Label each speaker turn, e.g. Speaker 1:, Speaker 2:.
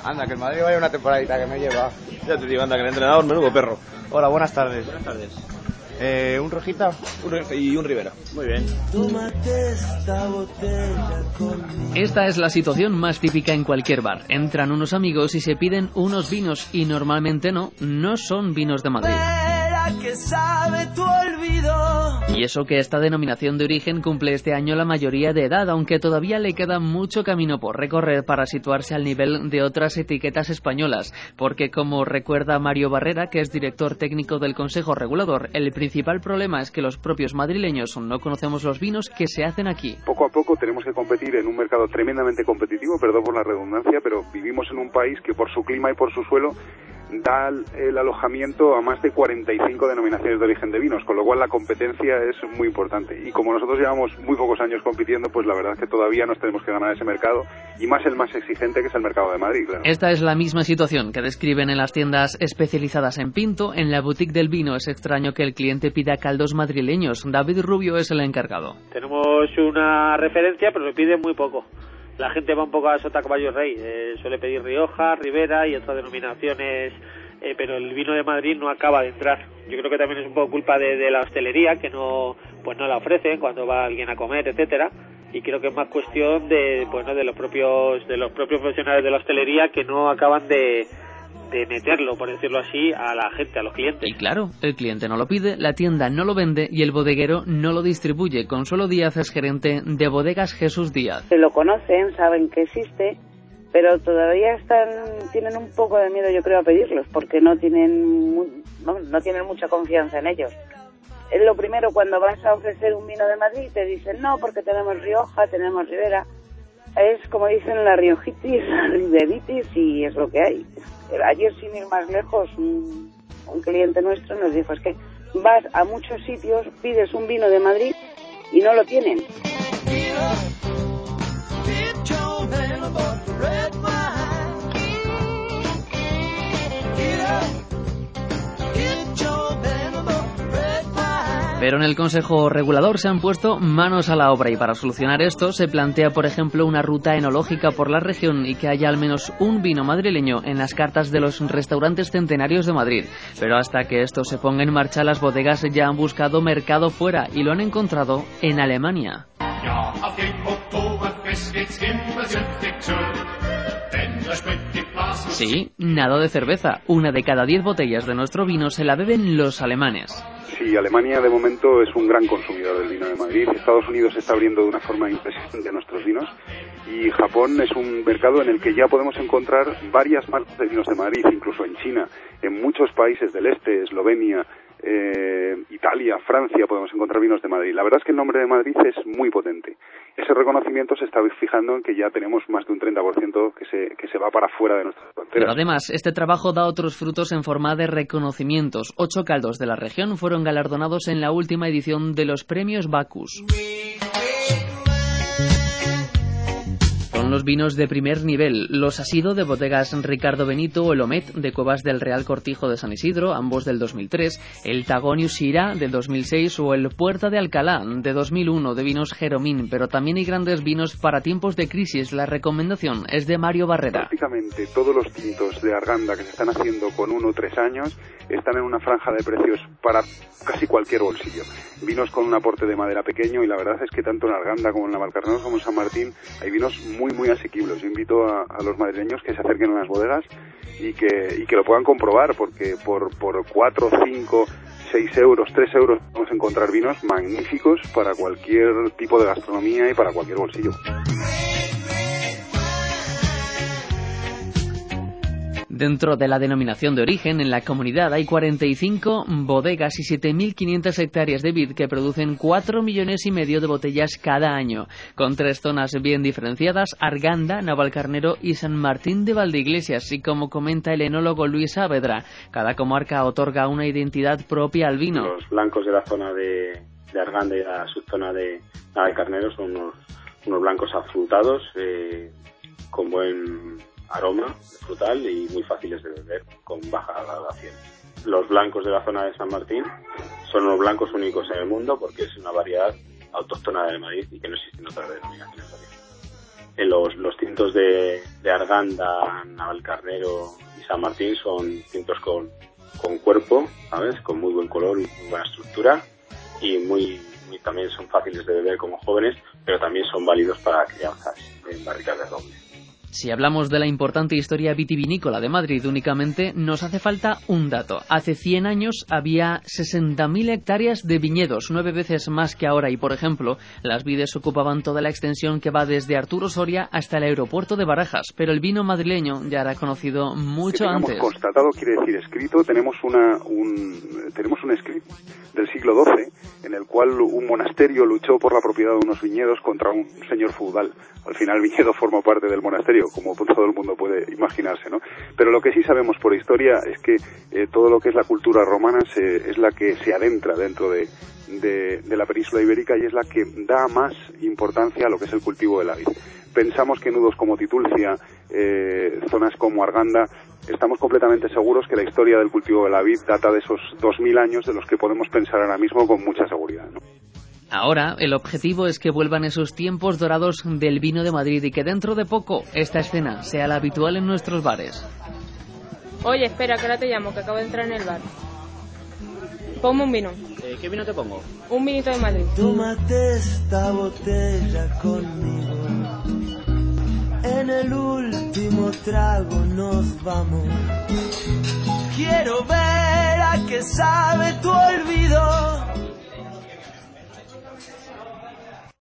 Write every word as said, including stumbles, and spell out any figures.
Speaker 1: Anda, que el Madrid vaya una temporadita que me lleva.
Speaker 2: Ya te digo, anda, que el entrenador, menudo perro.
Speaker 1: Hola, buenas tardes.
Speaker 2: Buenas tardes.
Speaker 1: Eh, ¿Un Rojita?
Speaker 2: Un, y un Rivera.
Speaker 1: Muy bien.
Speaker 3: Esta es la situación más típica en cualquier bar. Entran unos amigos y se piden unos vinos y normalmente no, no son vinos de Madrid. Que sabe tu olvido. Y eso que esta denominación de origen cumple este año la mayoría de edad, aunque todavía le queda mucho camino por recorrer para situarse al nivel de otras etiquetas españolas, porque como recuerda Mario Barrera, que es director técnico del Consejo Regulador, el principal problema es que los propios madrileños no conocemos los vinos que se hacen aquí.
Speaker 4: Poco a poco tenemos que competir en un mercado tremendamente competitivo, perdón por la redundancia, pero vivimos en un país que por su clima y por su suelo da el alojamiento a más de cuarenta y cinco denominaciones de origen de vinos, con lo cual la competencia es muy importante. Y como nosotros llevamos muy pocos años compitiendo, pues la verdad es que todavía nos tenemos que ganar ese mercado, y más el más exigente, que es el mercado de Madrid, claro.
Speaker 3: Esta es la misma situación que describen en las tiendas especializadas en pinto. En la boutique del vino es extraño que el cliente pida caldos madrileños. David Rubio es el encargado.
Speaker 5: Tenemos una referencia, pero le piden muy poco. La gente va un poco a Sota Caballo Rey, eh, suele pedir Rioja, Ribera y otras denominaciones, eh, pero el vino de Madrid no acaba de entrar. Yo creo que también es un poco culpa de, de la hostelería, que no pues no la ofrecen cuando va alguien a comer, etcétera. Y creo que es más cuestión de bueno de los propios de los propios profesionales de la hostelería que no acaban de de meterlo, por decirlo así, a la gente, a los clientes.
Speaker 3: Y claro, el cliente no lo pide, la tienda no lo vende y el bodeguero no lo distribuye. Consuelo Díaz es gerente de Bodegas Jesús Díaz.
Speaker 6: Se lo conocen, saben que existe, pero todavía están tienen un poco de miedo, yo creo, a pedirlos, porque no tienen no, no tienen mucha confianza en ellos. Es lo primero, cuando vas a ofrecer un vino de Madrid, te dicen no, porque tenemos Rioja, tenemos Ribera. Es como dicen la riojitis, la riberitis, y es lo que hay. Ayer, sin ir más lejos, un, un cliente nuestro nos dijo, es que vas a muchos sitios, pides un vino de Madrid y no lo tienen.
Speaker 3: Pero en el Consejo Regulador se han puesto manos a la obra y para solucionar esto se plantea, por ejemplo, una ruta enológica por la región y que haya al menos un vino madrileño en las cartas de los restaurantes centenarios de Madrid. Pero hasta que esto se ponga en marcha, las bodegas ya han buscado mercado fuera y lo han encontrado en Alemania. Sí, nada de cerveza. Una de cada diez botellas de nuestro vino se la beben los alemanes.
Speaker 4: Sí, Alemania de momento es un gran consumidor del vino de Madrid. Estados Unidos se está abriendo de una forma impresionante a nuestros vinos. Y Japón es un mercado en el que ya podemos encontrar varias marcas de vinos de Madrid, incluso en China, en muchos países del este, Eslovenia, eh, Italia, Francia, podemos encontrar vinos de Madrid. La verdad es que el nombre de Madrid es muy potente. Ese reconocimiento se está fijando en que ya tenemos más de un treinta por ciento que se, que se va para fuera de nuestras fronteras.
Speaker 3: Pero además, este trabajo da otros frutos en forma de reconocimientos. Ocho caldos de la región fueron galardonados en la última edición de los premios Bacchus. Son los vinos de primer nivel. Los ha sido de bodegas Ricardo Benito o el Omet de Cuevas del Real Cortijo de San Isidro, ambos del dos mil tres, el Tagonius Syrah del dos mil seis o el Puerta de Alcalá de dos mil uno de vinos Jeromín, pero también hay grandes vinos para tiempos de crisis. La recomendación es de Mario Barrera.
Speaker 4: Prácticamente todos los tintos de Arganda que se están haciendo con uno o tres años están en una franja de precios para casi cualquier bolsillo. Vinos con un aporte de madera pequeño y la verdad es que tanto en Arganda como en Navalcarnero como en San Martín hay vinos muy muy asequibles. Yo invito a, a los madrileños que se acerquen a las bodegas y que, y que lo puedan comprobar, porque por, por cuatro, cinco, seis euros, tres euros podemos encontrar vinos magníficos para cualquier tipo de gastronomía y para cualquier bolsillo.
Speaker 3: Dentro de la denominación de origen, en la comunidad hay cuarenta y cinco bodegas y siete mil quinientas hectáreas de vid que producen cuatro millones y medio de botellas cada año, con tres zonas bien diferenciadas: Arganda, Navalcarnero y San Martín de Valdeiglesias. Y como comenta el enólogo Luis Saavedra, cada comarca otorga una identidad propia al vino.
Speaker 7: Los blancos de la zona de, de Arganda y la subzona de Navalcarnero son unos, unos blancos afrutados, eh, con buen aroma frutal y muy fáciles de beber, con baja graduación. Los blancos de la zona de San Martín son unos blancos únicos en el mundo porque es una variedad autóctona de Madrid y que no existe en otras denominaciones de origen. En los, los tintos de, de Arganda, Navalcarnero y San Martín son tintos con, con cuerpo, ¿sabes? Con muy buen color y muy buena estructura, y muy, muy también son fáciles de beber como jóvenes, pero también son válidos para crianzas en barricas de roble.
Speaker 3: Si hablamos de la importante historia vitivinícola de Madrid únicamente, nos hace falta un dato. Hace cien años había sesenta mil hectáreas de viñedos, nueve veces más que ahora, y por ejemplo, las vides ocupaban toda la extensión que va desde Arturo Soria hasta el aeropuerto de Barajas, pero el vino madrileño ya era conocido mucho antes.
Speaker 4: Que constatado quiere decir escrito. Tenemos una un tenemos un escrito del siglo doce en el cual un monasterio luchó por la propiedad de unos viñedos contra un señor feudal. Al final el viñedo forma parte del monasterio, como todo el mundo puede imaginarse, ¿no? Pero lo que sí sabemos por historia es que eh, todo lo que es la cultura romana se, es la que se adentra dentro de, de, de la península ibérica, y es la que da más importancia a lo que es el cultivo de la vid. Pensamos que nudos como Titulcia, eh, zonas como Arganda, estamos completamente seguros que la historia del cultivo de la vid data de esos dos mil años, de los que podemos pensar ahora mismo con mucha seguridad, ¿no?
Speaker 3: Ahora, el objetivo es que vuelvan esos tiempos dorados del vino de Madrid y que dentro de poco esta escena sea la habitual en nuestros bares.
Speaker 8: Oye, espera, que ahora te llamo, que acabo de entrar en el bar. Ponme un vino.
Speaker 2: Eh, ¿Qué vino te pongo?
Speaker 8: Un vinito de Madrid.
Speaker 9: Tómate esta botella conmigo. En el último trago nos vamos. Quiero ver a qué sabe tu olvido.